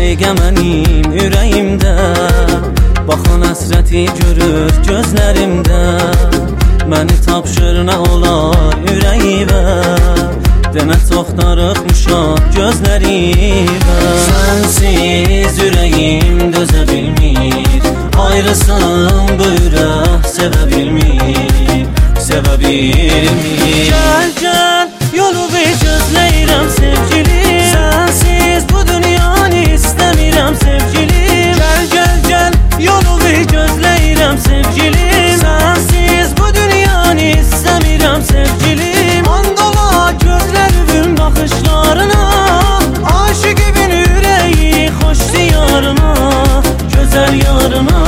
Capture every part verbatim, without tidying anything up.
dəqiqə mənim ürəyimdə, baxan həsrəti görür gözlərimdə. Məni tapşır nə olar ürəyimə, demə çox darıxmışam gözlərimə. Sənsiz ürəyim dözə bilmir, ayrısın bu ürək sevə bilmir, sevə bilmir. Gəl, gəl, yolu bir gözləyirəm sevgilim, sənsiz bu dünyanı istəmirəm sevgilim. Gəl, gəl, gəl, yolu bir gözləyirəm sevgilim, sənsiz bu dünyanı istəmirəm sevgilim. Andola gözlərimin baxışlarına, aşıqımın ürəyi xoş diyarına, gözəl yarına.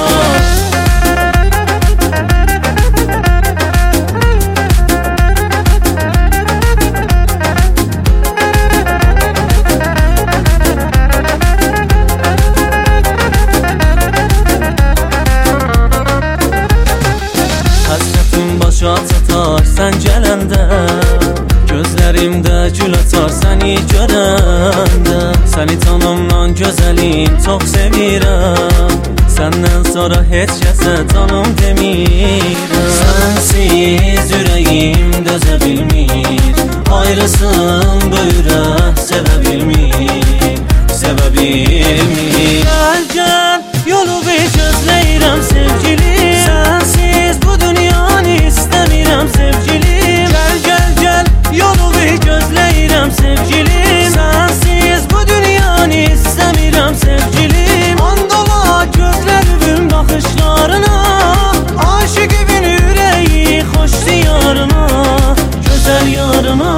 Başa çatar sən gələndə, gözlərimdə gül açar səni görəndə. Səni canımdan gözəlim çox sevirəm, səndən sonra heç kəsə canım demirəm. Sənsiz ürəyim dözə bilmir, ayrısın bu ürək sevə bilmir, sevə bilmir. Gəl, gəl, yolu bir gözləyirəm sevgilim, sənsiz bu dünyanı istəmirəm sevgilim. Gəl, gəl, gəl, yolu bir gözləyirəm sevgilim, sənsiz bu dünyanı istəmirəm sevgilim. Andola gözlərimin baxışlarına, aşıqımın ürəyi xoş diyarına, gözəl yarına.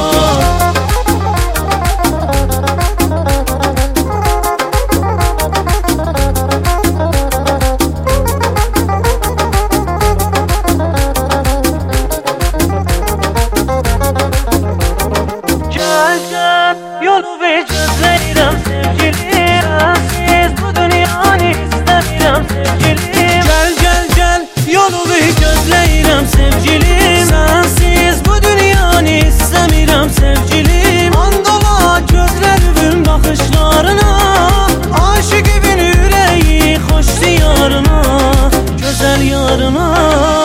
Yolu bir gözləyirəm sevgilim, sənsiz bu dünyanı istəmirəm sevgilim. Gəl, gəl, gəl, yolu bir gözləyirəm sevgilim, sənsiz bu dünyanı istəmirəm sevgilim. Andola gözlərimin baxışlarına, aşıqımın ürəyi xoş diyarına, gözəl yarına.